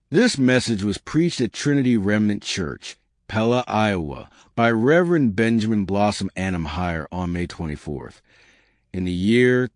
This message was preached at Trinity Remnant Church, Pella, Iowa, by Reverend Benjamin Blossom Annenmeyer on May 24th, in the year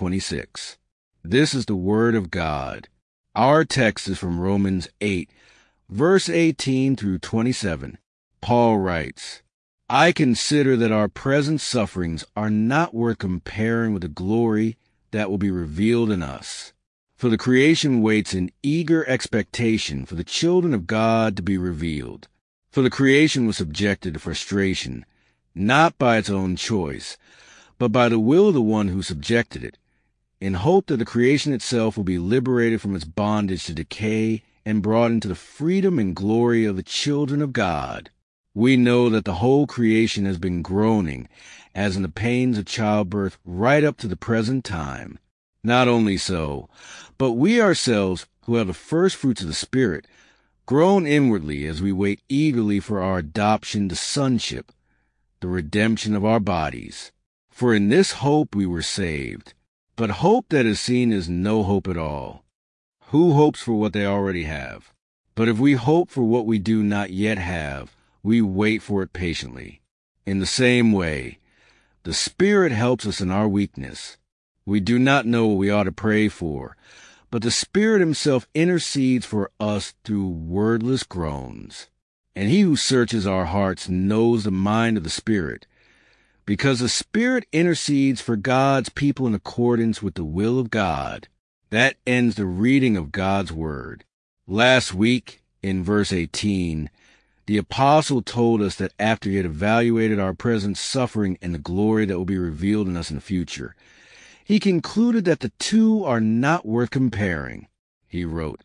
2026. This is the Word of God. Our text is from Romans 8, verse 18 through 27. Paul writes, "I consider that our present sufferings are not worth comparing with the glory that will be revealed in us. For the creation waits in eager expectation for the children of God to be revealed. For the creation was subjected to frustration, not by its own choice, but by the will of the one who subjected it, in hope that the creation itself will be liberated from its bondage to decay and brought into the freedom and glory of the children of God. We know that the whole creation has been groaning, as in the pains of childbirth, right up to the present time. Not only so, but we ourselves, who have the first fruits of the Spirit, groan inwardly as we wait eagerly for our adoption to sonship, the redemption of our bodies. For in this hope we were saved. But hope that is seen is no hope at all. Who hopes for what they already have? But if we hope for what we do not yet have, we wait for it patiently. In the same way, the Spirit helps us in our weakness. We do not know what we ought to pray for, but the Spirit himself intercedes for us through wordless groans. And he who searches our hearts knows the mind of the Spirit, because the Spirit intercedes for God's people in accordance with the will of God. That ends the reading of God's Word. Last week, in verse 18, the apostle told us that after he had evaluated our present suffering and the glory that will be revealed in us in the future, he concluded that the two are not worth comparing. He wrote,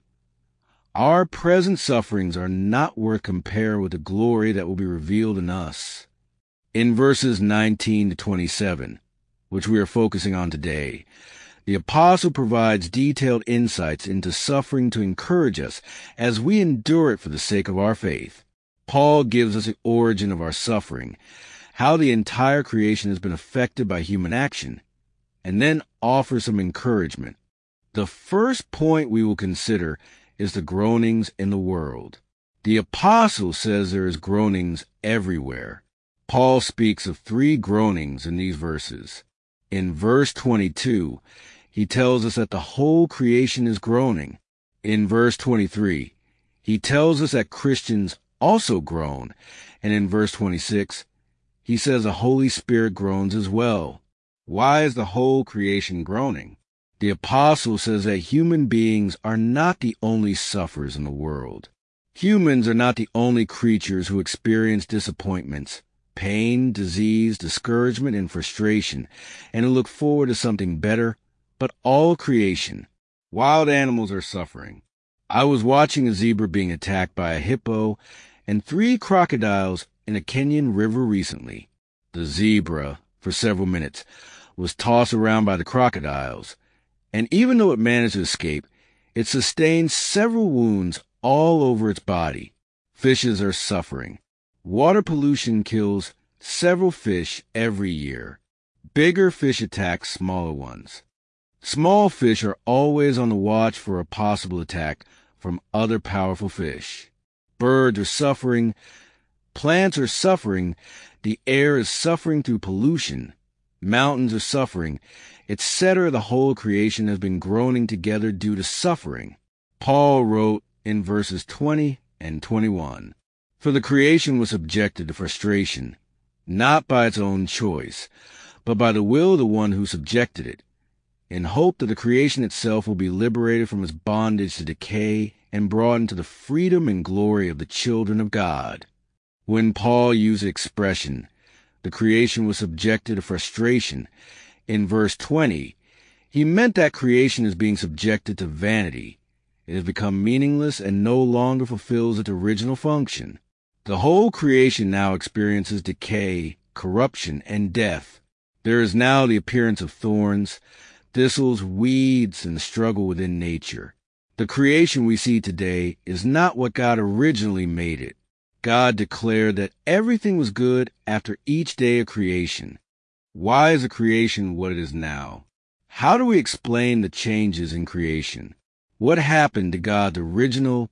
"Our present sufferings are not worth comparing with the glory that will be revealed in us." In verses 19 to 27, which we are focusing on today, the apostle provides detailed insights into suffering to encourage us as we endure it for the sake of our faith. Paul gives us the origin of our suffering, how the entire creation has been affected by human action, and then offers some encouragement. The first point we will consider is the groanings in the world. The apostle says there is groanings everywhere. Paul speaks of 3 groanings in these verses. In verse 22, he tells us that the whole creation is groaning. In verse 23, he tells us that Christians also groan. And in verse 26, he says the Holy Spirit groans as well. Why is the whole creation groaning? The apostle says that human beings are not the only sufferers in the world. Humans are not the only creatures who experience disappointments, pain, disease, discouragement, and frustration, and who look forward to something better, but all creation. Wild animals are suffering. I was watching a zebra being attacked by a hippo and 3 crocodiles in a Kenyan river recently. The zebra, for several minutes, was tossed around by the crocodiles, and even though it managed to escape, it sustained several wounds all over its body. Fishes are suffering. Water pollution kills several fish every year. Bigger fish attack smaller ones. Small fish are always on the watch for a possible attack from other powerful fish. Birds are suffering. Plants are suffering. The air is suffering through pollution. Mountains are suffering, etc. The whole creation has been groaning together due to suffering. Paul wrote in verses 20 and 21, "For the creation was subjected to frustration, not by its own choice, but by the will of the one who subjected it, in hope that the creation itself will be liberated from its bondage to decay and brought into the freedom and glory of the children of God." When Paul used the expression, "the creation was subjected to frustration," in verse 20, he meant that creation is being subjected to vanity. It has become meaningless and no longer fulfills its original function. The whole creation now experiences decay, corruption, and death. There is now the appearance of thorns, thistles, weeds, and the struggle within nature. The creation we see today is not what God originally made it. God declared that everything was good after each day of creation. Why is the creation what it is now? How do we explain the changes in creation? What happened to God's original,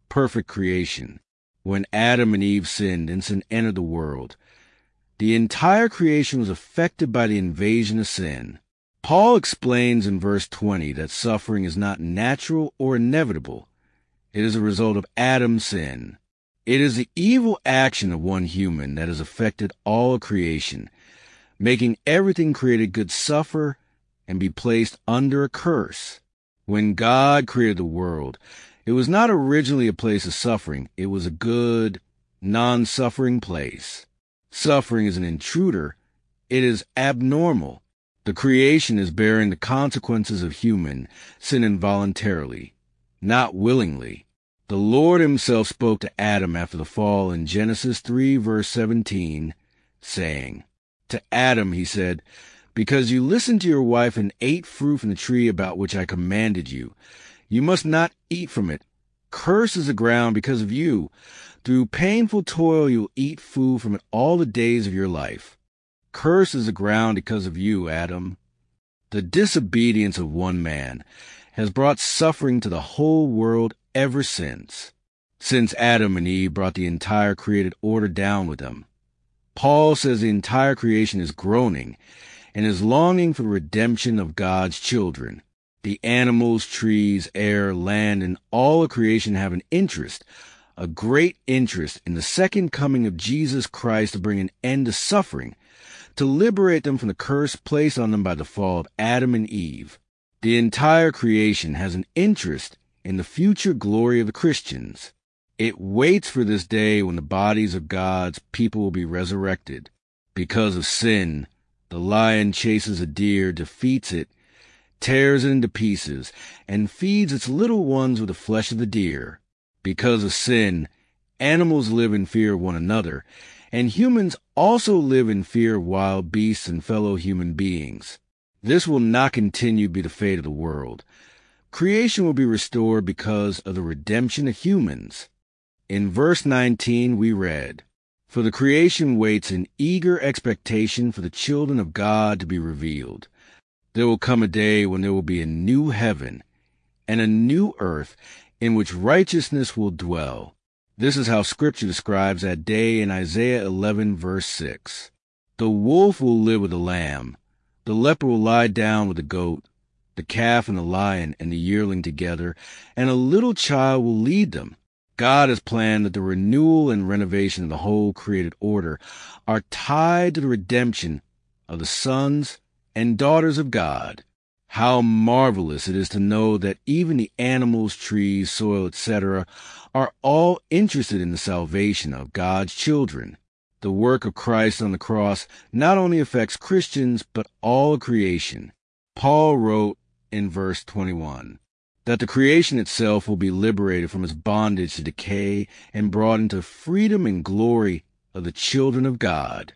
perfect creation. When Adam and Eve sinned and sin entered the world, the entire creation was affected by the invasion of sin. Paul explains in verse 20 that suffering is not natural or inevitable. It is a result of Adam's sin. It is the evil action of one human that has affected all of creation, making everything created good suffer and be placed under a curse. When God created the world, it was not originally a place of suffering. It was a good, non-suffering place. Suffering is an intruder. It is abnormal. The creation is bearing the consequences of human sin involuntarily, not willingly. The Lord himself spoke to Adam after the fall in Genesis 3, verse 17, saying, "To Adam he said, because you listened to your wife and ate fruit from the tree about which I commanded you, you must not eat from it. Cursed is the ground because of you. Through painful toil you will eat food from it all the days of your life. Cursed is the ground because of you, Adam." The disobedience of one man has brought suffering to the whole world ever since. Since Adam and Eve brought the entire created order down with them. Paul says the entire creation is groaning and is longing for the redemption of God's children. The animals, trees, air, land, and all of creation have an interest, a great interest in the second coming of Jesus Christ to bring an end to suffering, to liberate them from the curse placed on them by the fall of Adam and Eve. The entire creation has an interest in the future glory of the Christians. It waits for this day when the bodies of God's people will be resurrected. Because of sin, the lion chases a deer, defeats it, tears it into pieces, and feeds its little ones with the flesh of the deer. Because of sin, animals live in fear of one another, and humans also live in fear of wild beasts and fellow human beings. This will not continue to be the fate of the world. Creation will be restored because of the redemption of humans. In verse 19 we read, "For the creation waits in eager expectation for the children of God to be revealed. There will come a day when there will be a new heaven and a new earth in which righteousness will dwell." This is how Scripture describes that day in Isaiah 11, verse 6. "The wolf will live with the lamb. The leper will lie down with the goat. The calf and the lion and the yearling together, and a little child will lead them." God has planned that the renewal and renovation of the whole created order are tied to the redemption of the sons and daughters of God. How marvelous it is to know that even the animals, trees, soil, etc., are all interested in the salvation of God's children. The work of Christ on the cross not only affects Christians, but all of creation. Paul wrote in verse 21 that the creation itself will be liberated from its bondage to decay and brought into freedom and glory of the children of God.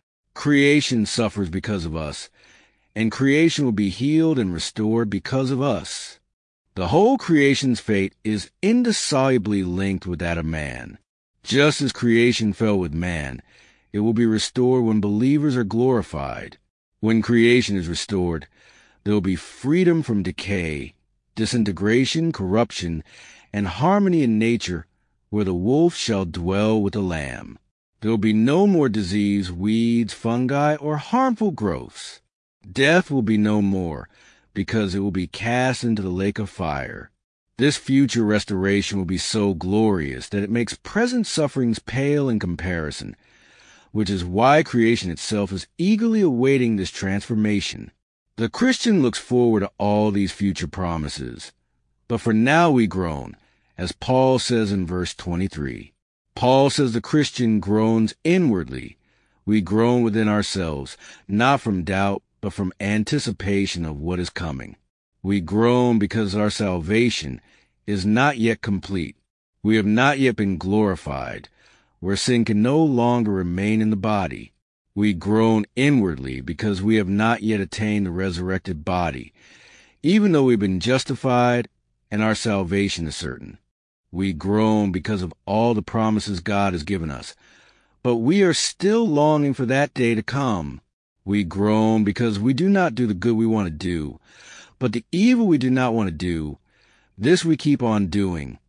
Creation suffers because of us, and creation will be healed and restored because of us. The whole creation's fate is indissolubly linked with that of man. Just as creation fell with man, it will be restored when believers are glorified. When creation is restored, there will be freedom from decay, disintegration, corruption, and harmony in nature, where the wolf shall dwell with the lamb. There will be no more disease, weeds, fungi, or harmful growths. Death will be no more, because it will be cast into the lake of fire. This future restoration will be so glorious that it makes present sufferings pale in comparison, which is why creation itself is eagerly awaiting this transformation. The Christian looks forward to all these future promises. But for now we groan, as Paul says in verse 23. Paul says the Christian groans inwardly. We groan within ourselves, not from doubt, but from anticipation of what is coming. We groan because our salvation is not yet complete. We have not yet been glorified, where sin can no longer remain in the body. We groan inwardly because we have not yet attained the resurrected body, even though we've been justified and our salvation is certain. We groan because of all the promises God has given us, but we are still longing for that day to come. We groan because we do not do the good we want to do, but the evil we do not want to do, this we keep on doing,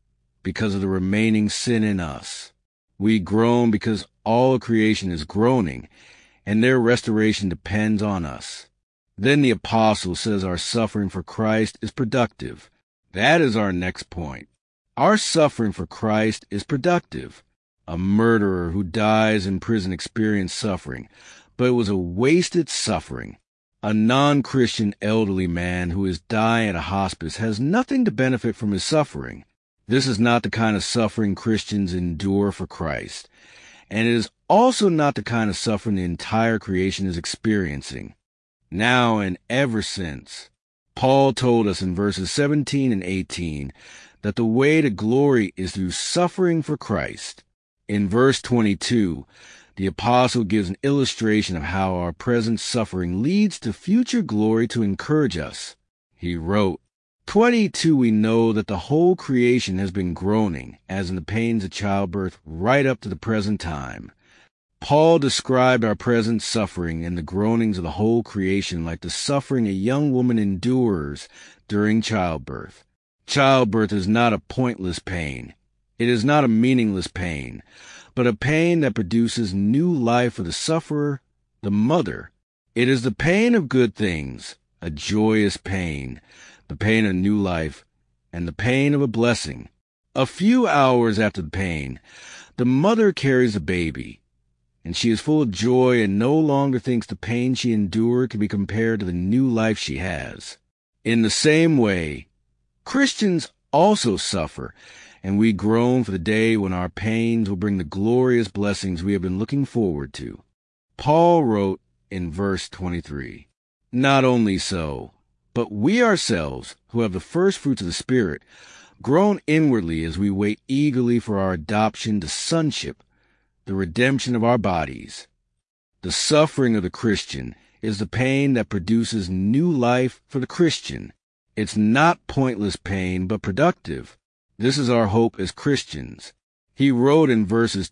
because of the remaining sin in us. We groan because all creation is groaning, and their restoration depends on us. Then the apostle says our suffering for Christ is productive. That is our next point. Our suffering for Christ is productive. A murderer who dies in prison experienced suffering, but it was a wasted suffering. A non-Christian elderly man who is dying at a hospice has nothing to benefit from his suffering. This is not the kind of suffering Christians endure for Christ, and it is also not the kind of suffering the entire creation is experiencing, now and ever since. Paul told us in verses 17 and 18 that the way to glory is through suffering for Christ. In verse 22, the apostle gives an illustration of how our present suffering leads to future glory to encourage us. He wrote, 22 we know that the whole creation has been groaning, as in the pains of childbirth, right up to the present time. Paul described our present suffering and the groanings of the whole creation like the suffering a young woman endures during childbirth. Childbirth is not a pointless pain. It is not a meaningless pain, but a pain that produces new life for the sufferer, the mother. It is the pain of good things, a joyous pain, the pain of new life, and the pain of a blessing. A few hours after the pain, the mother carries the baby, and she is full of joy and no longer thinks the pain she endured can be compared to the new life she has. In the same way, Christians also suffer, and we groan for the day when our pains will bring the glorious blessings we have been looking forward to. Paul wrote in verse 23, not only so, but we ourselves, who have the first fruits of the Spirit, groan inwardly as we wait eagerly for our adoption to sonship, the redemption of our bodies. The suffering of the Christian is the pain that produces new life for the Christian. It's not pointless pain, but productive. This is our hope as Christians. He wrote in verses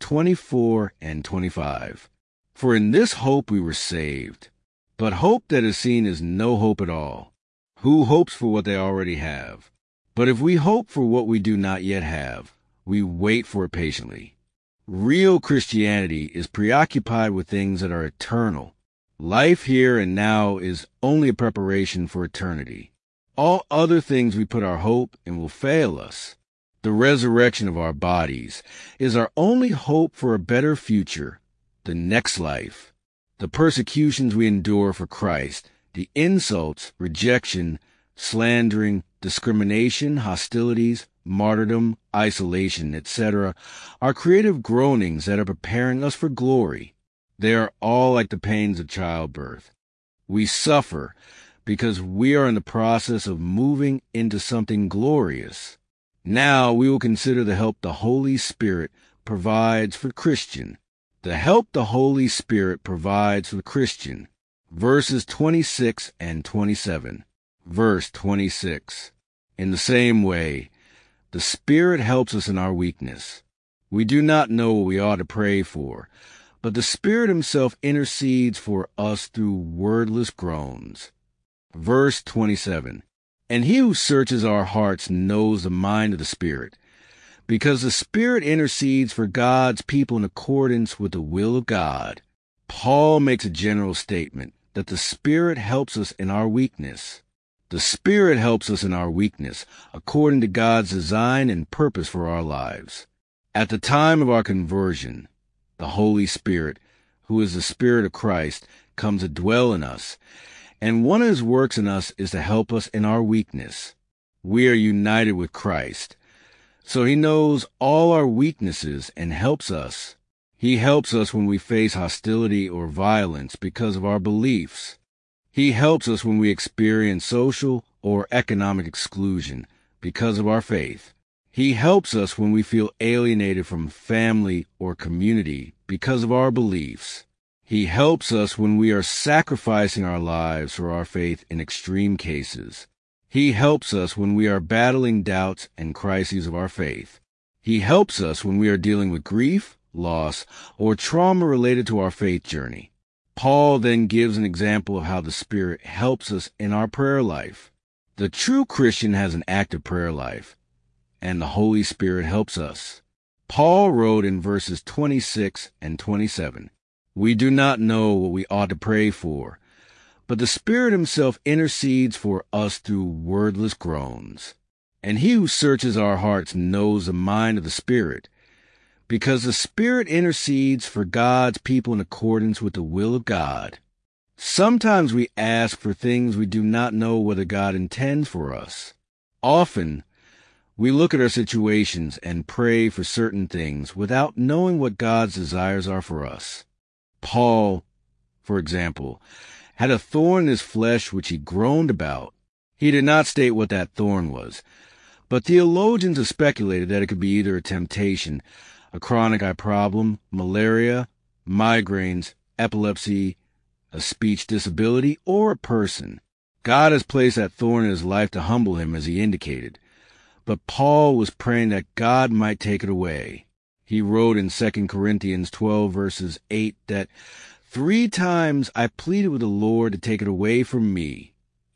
24 and 25, for in this hope we were saved. But hope that is seen is no hope at all. Who hopes for what they already have? But if we hope for what we do not yet have, we wait for it patiently. Real Christianity is preoccupied with things that are eternal. Life here and now is only a preparation for eternity. All other things we put our hope in will fail us. The resurrection of our bodies is our only hope for a better future, the next life. The persecutions we endure for Christ, the insults, rejection, slandering, discrimination, hostilities, martyrdom, isolation, etc., are creative groanings that are preparing us for glory. They are all like the pains of childbirth. We suffer because we are in the process of moving into something glorious. Now we will consider the help the Holy Spirit provides for the Christian. The help the Holy Spirit provides for the Christian. Verses 26 and 27. Verse 26. In the same way, the Spirit helps us in our weakness. We do not know what we ought to pray for, but the Spirit Himself intercedes for us through wordless groans. Verse 27. And He who searches our hearts knows the mind of the Spirit, because the Spirit intercedes for God's people in accordance with the will of God. Paul makes a general statement that the Spirit helps us in our weakness. The Spirit helps us in our weakness according to God's design and purpose for our lives. At the time of our conversion, the Holy Spirit, who is the Spirit of Christ, comes to dwell in us, and one of His works in us is to help us in our weakness. We are united with Christ, so He knows all our weaknesses and helps us. He helps us when we face hostility or violence because of our beliefs. He helps us when we experience social or economic exclusion because of our faith. He helps us when we feel alienated from family or community because of our beliefs. He helps us when we are sacrificing our lives for our faith in extreme cases. He helps us when we are battling doubts and crises of our faith. He helps us when we are dealing with grief, loss, or trauma related to our faith journey. Paul then gives an example of how the Spirit helps us in our prayer life. The true Christian has an active prayer life, and the Holy Spirit helps us. Paul wrote in verses 26 and 27, "We do not know what we ought to pray for, but the Spirit himself intercedes for us through wordless groans. And he who searches our hearts knows the mind of the Spirit, because the Spirit intercedes for God's people in accordance with the will of God." Sometimes we ask for things we do not know whether God intends for us. Often, we look at our situations and pray for certain things without knowing what God's desires are for us. Paul, for example, had a thorn in his flesh which he groaned about. He did not state what that thorn was, but theologians have speculated that it could be either a temptation, a chronic eye problem, malaria, migraines, epilepsy, a speech disability, or a person. God has placed that thorn in his life to humble him, as he indicated. But Paul was praying that God might take it away. He wrote in 2 Corinthians 12, verses 8, that 3 times I pleaded with the Lord to take it away from me.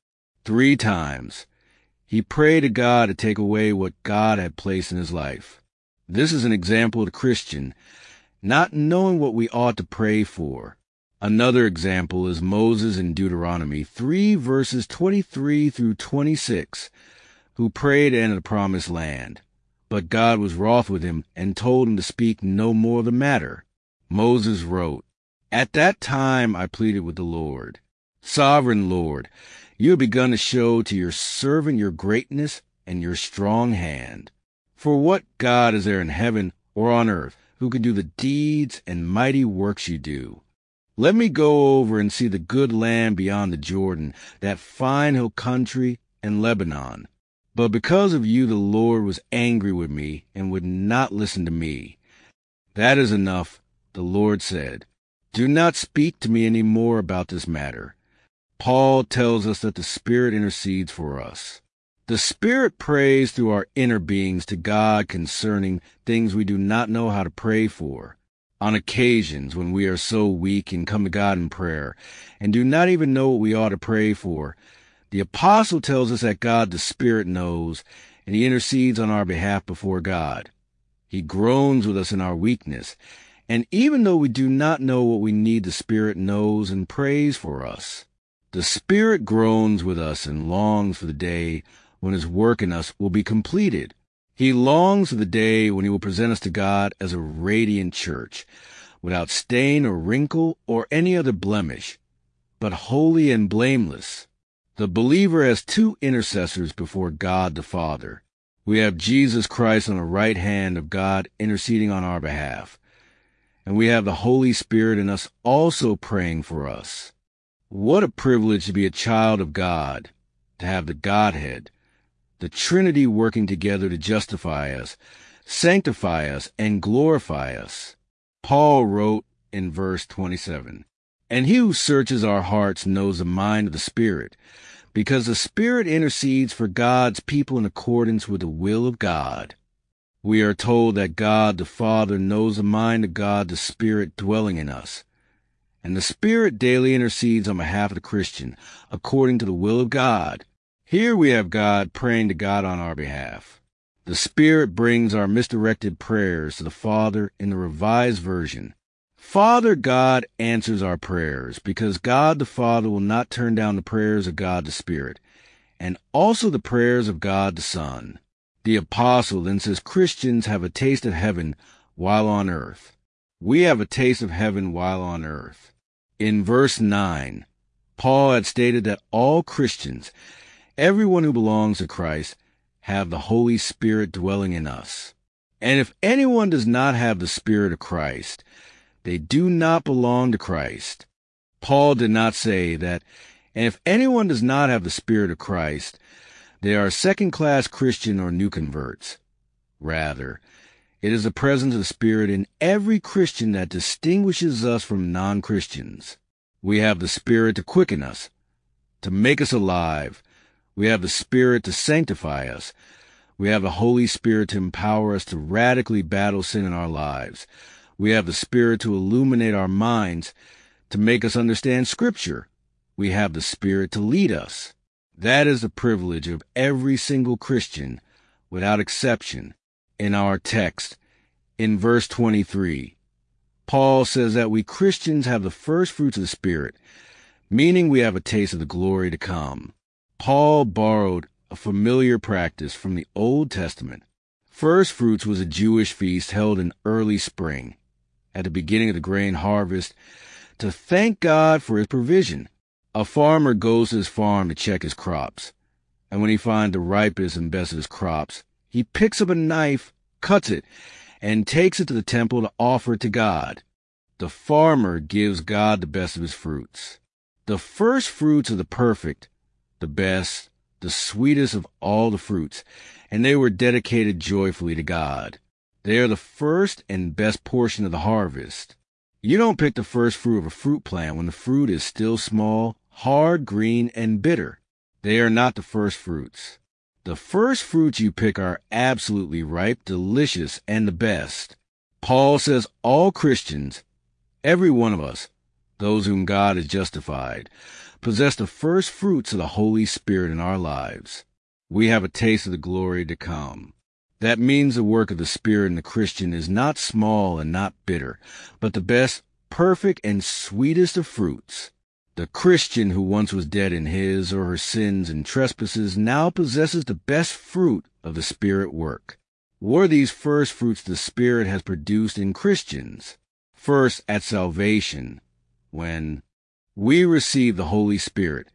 3 times. He prayed to God to take away what God had placed in his life. This is an example of the Christian not knowing what we ought to pray for. Another example is Moses in Deuteronomy 3, verses 23 through 26, who prayed to enter the promised land. But God was wroth with him and told him to speak no more of the matter. Moses wrote, "At that time I pleaded with the Lord. Sovereign Lord, you have begun to show to your servant your greatness and your strong hand. For what God is there in heaven or on earth who can do the deeds and mighty works you do? Let me go over and see the good land beyond the Jordan, that fine hill country and Lebanon. But because of you the Lord was angry with me and would not listen to me. That is enough," the Lord said. "Do not speak to me any more about this matter." Paul tells us that the Spirit intercedes for us. The Spirit prays through our inner beings to God concerning things we do not know how to pray for. On occasions when we are so weak and come to God in prayer and do not even know what we ought to pray for, the apostle tells us that God the Spirit knows, and he intercedes on our behalf before God. He groans with us in our weakness, and even though we do not know what we need, the Spirit knows and prays for us. The Spirit groans with us and longs for the day when his work in us will be completed. He longs for the day when he will present us to God as a radiant church, without stain or wrinkle or any other blemish, but holy and blameless. The believer has 2 intercessors before God the Father. We have Jesus Christ on the right hand of God interceding on our behalf, and we have the Holy Spirit in us also praying for us. What a privilege to be a child of God, to have the Godhead, the Trinity working together to justify us, sanctify us, and glorify us. Paul wrote in verse 27, "And he who searches our hearts knows the mind of the Spirit, because the Spirit intercedes for God's people in accordance with the will of God." We are told that God the Father knows the mind of God the Spirit dwelling in us, and the Spirit daily intercedes on behalf of the Christian according to the will of God. Here we have God praying to God on our behalf. The Spirit brings our misdirected prayers to the Father in the Revised Version. Father God answers our prayers because God the Father will not turn down the prayers of God the Spirit, and also the prayers of God the Son. The apostle then says Christians have a taste of heaven while on earth. We have a taste of heaven while on earth. In verse 9, Paul had stated that all Christians, everyone who belongs to Christ, have the Holy Spirit dwelling in us. And if anyone does not have the Spirit of Christ, they do not belong to Christ. Paul did not say that, and if anyone does not have the Spirit of Christ, they are second-class Christian or new converts. Rather, it is the presence of the Spirit in every Christian that distinguishes us from non-Christians. We have the Spirit to quicken us, to make us alive. We have the Spirit to sanctify us. We have the Holy Spirit to empower us to radically battle sin in our lives. We have the Spirit to illuminate our minds, to make us understand Scripture. We have the Spirit to lead us. That is the privilege of every single Christian without exception, in our text. In verse 23, Paul says that we Christians have the first fruits of the Spirit, meaning we have a taste of the glory to come. Paul borrowed a familiar practice from the Old Testament. First fruits was a Jewish feast held in early spring, at the beginning of the grain harvest, to thank God for his provision. A farmer goes to his farm to check his crops, and when he finds the ripest and best of his crops, he picks up a knife, cuts it, and takes it to the temple to offer it to God. The farmer gives God the best of his fruits. The first fruits are the perfect, the best, the sweetest of all the fruits, and they were dedicated joyfully to God. They are the first and best portion of the harvest. You don't pick the first fruit of a fruit plant when the fruit is still small, hard, green, and bitter. They are not the first fruits. The first fruits you pick are absolutely ripe, delicious, and the best. Paul says all Christians, every one of us, those whom God has justified, possess the first fruits of the Holy Spirit in our lives. We have a taste of the glory to come. That means the work of the Spirit in the Christian is not small and not bitter, but the best, perfect, and sweetest of fruits. The Christian who once was dead in his or her sins and trespasses now possesses the best fruit of the Spirit work. What are these first fruits the Spirit has produced in Christians? First, at salvation, when we receive the Holy Spirit,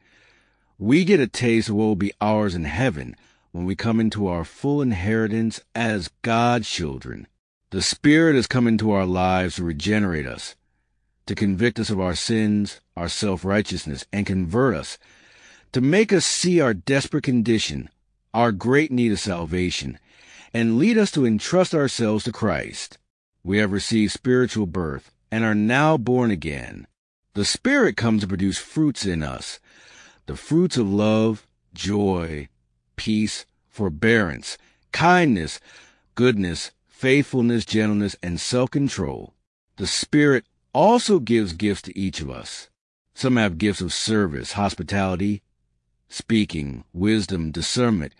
we get a taste of what will be ours in heaven when we come into our full inheritance as God's children. The Spirit has come into our lives to regenerate us, to convict us of our sins, our self-righteousness, and convert us, to make us see our desperate condition, our great need of salvation, and lead us to entrust ourselves to Christ. We have received spiritual birth and are now born again. The Spirit comes to produce fruits in us, the fruits of love, joy, peace, forbearance, kindness, goodness, faithfulness, gentleness, and self-control. The Spirit also gives gifts to each of us. Some have gifts of service, hospitality, speaking, wisdom, discernment,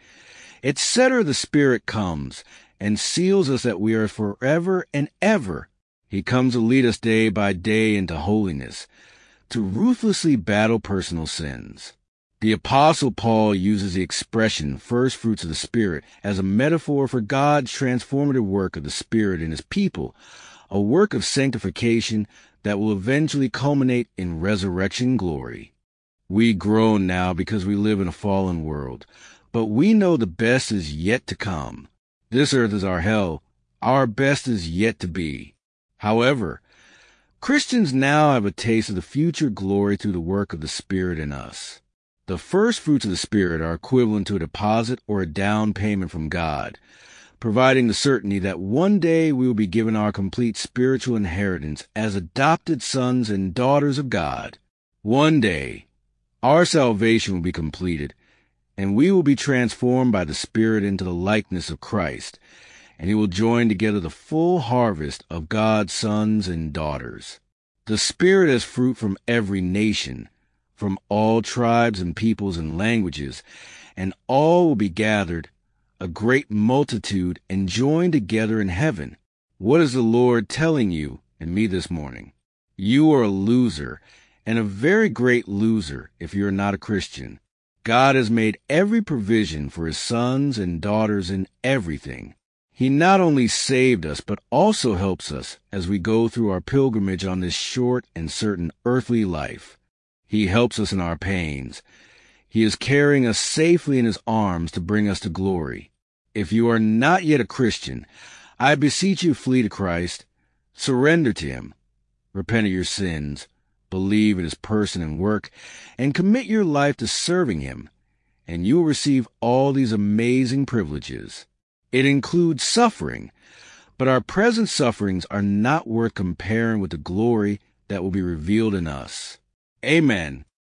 etc. The Spirit comes and seals us that we are forever and ever. He comes to lead us day by day into holiness, to ruthlessly battle personal sins. The Apostle Paul uses the expression first fruits of the Spirit as a metaphor for God's transformative work of the Spirit in his people, a work of sanctification that will eventually culminate in resurrection glory. We groan now because we live in a fallen world, but we know the best is yet to come. This earth is our hell. Our best is yet to be. However, Christians now have a taste of the future glory through the work of the Spirit in us. The first fruits of the Spirit are equivalent to a deposit or a down payment from God, providing the certainty that one day we will be given our complete spiritual inheritance as adopted sons and daughters of God. One day, our salvation will be completed, and we will be transformed by the Spirit into the likeness of Christ, and he will join together the full harvest of God's sons and daughters. The Spirit has fruit from every nation, from all tribes and peoples and languages, and all will be gathered, a great multitude, and joined together in heaven. What is the Lord telling you and me this morning? You are a loser, and a very great loser if you are not a Christian. God has made every provision for his sons and daughters in everything. He not only saved us, but also helps us as we go through our pilgrimage on this short and certain earthly life. He helps us in our pains. He is carrying us safely in his arms to bring us to glory. If you are not yet a Christian, I beseech you flee to Christ, surrender to him, repent of your sins, believe in his person and work, and commit your life to serving him, and you will receive all these amazing privileges. It includes suffering, but our present sufferings are not worth comparing with the glory that will be revealed in us. Amen.